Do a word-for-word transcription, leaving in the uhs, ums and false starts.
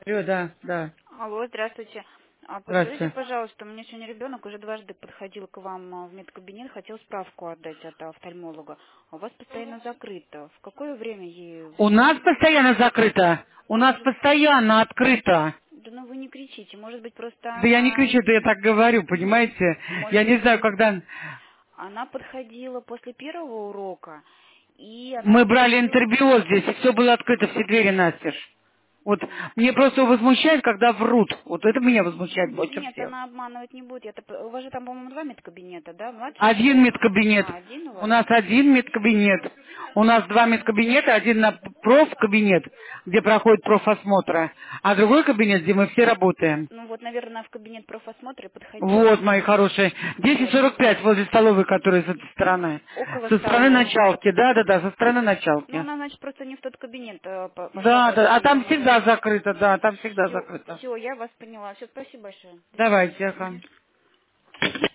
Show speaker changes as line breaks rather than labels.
Алло, да, да.
Алло, здравствуйте. А, Подскажите,
Здравствуйте.
пожалуйста, у меня сегодня ребенок уже дважды подходил к вам а, в медкабинет, хотел справку отдать от офтальмолога. А у вас постоянно закрыто. В какое время ей...
У нас постоянно закрыто. У нас
Может,
постоянно открыто.
да ну вы не кричите, может быть, просто
Да я не
она...
кричу, это я так говорю, понимаете?
Может
Я не
быть,
знаю, когда...
она подходила после первого урока, и она
Мы брали
попросила...
интервью здесь, и все было открыто, все двери настежь. Вот мне просто возмущает, когда врут. Вот это меня возмущает больше
Нет,
всех.
она обманывать не будет. Я-то п- У вас же там, по-моему, два медкабинета, да? Младшая
Один
школа.
медкабинет.
А, один у
У
вас?
нас один медкабинет. У нас два медкабинета, один на профкабинет, где проходит профосмотры, а другой кабинет, где мы все работаем.
Ну вот, наверное, в кабинет профосмотра и подходила.
Вот, мои хорошие. десять
Вот.
сорок пять возле столовой, которая с этой стороны.
Около
Со стороны
столовой.
началки, да, да, да, со стороны
Ну,
началки.
она, значит, просто не в тот кабинет э, по- пошла
Да,
по
да, а
ошибке,
там
может.
всегда закрыто, да, там всегда
Все,
закрыто.
все, я вас поняла. Все, спасибо большое. До свидания.
Давайте, ага.
Мгм.